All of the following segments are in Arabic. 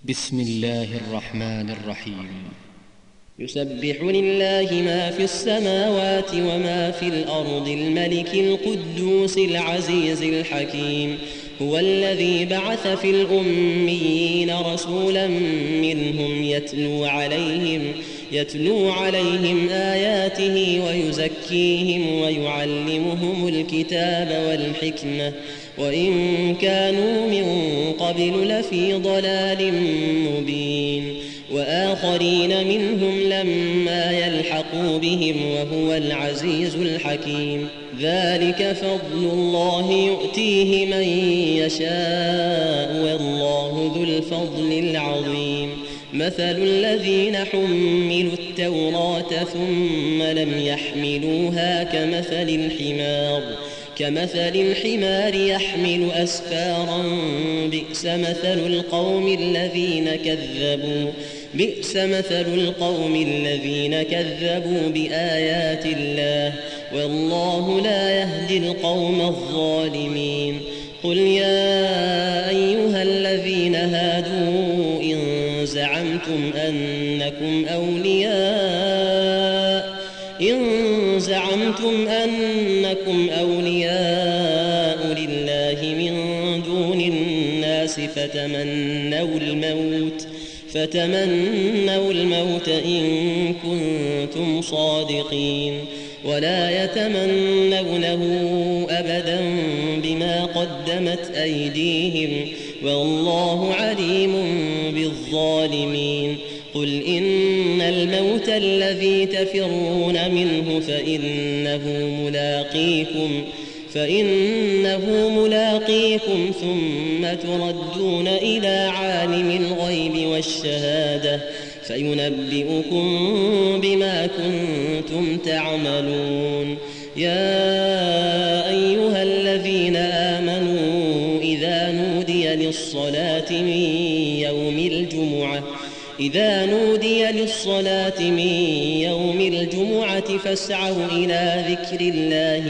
بسم الله الرحمن الرحيم. يسبح لله ما في السماوات وما في الأرض الملك القدوس العزيز الحكيم. هو الذي بعث في الأميين رسولا منهم يتلو عليهم آياته ويزكيهم ويعلمهم الكتاب والحكمة وإن كانوا من قبل لفي ضلال مبين. وآخرين منهم لما يلحقوا بهم وهو العزيز الحكيم. ذلك فضل الله يؤتيه من يشاء والله ذو الفضل العظيم. مثل الذين حملوا التوراة ثم لم يحملوها كمثل الحمار يحمل أسفارا بئس مثل القوم الذين كذبوا بآيات الله والله لا يهدي القوم الظالمين. قل يا أيها الذين هادوا إن زعمتم أنكم أولياء لله من دون الناس فتمنوا الموت إن كنتم صادقين ولا يتمنونه أبدا بما قدمت أيديهم والله عليم بالظالمين. قل إن الموت الذي تفرون منه فإنه ملاقيكم ثم تردون إلى عالم الغيب والشهادة فينبئكم بما كنتم تعملون. يا أيها الذين آمنوا إذا نودي للصلاة من يوم الجمعة فاسعوا إلى ذكر الله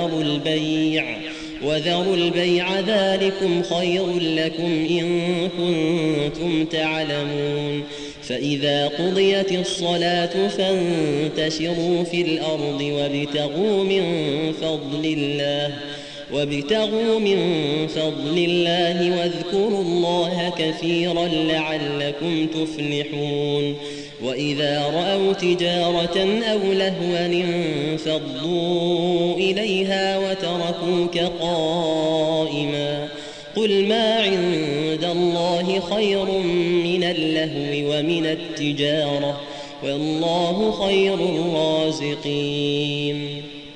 وذروا البيع ذلكم خير لكم إن كنتم تعلمون. فإذا قضيت الصلاة فانتشروا في الأرض وابتغوا من فضل الله واذكروا الله كثيرا لعلكم تفلحون. وإذا رأوا تجارة أو لهوا انفضوا إليها وتركوك قائما. قل ما عند الله خير من اللهو ومن التجارة والله خير الرازقين.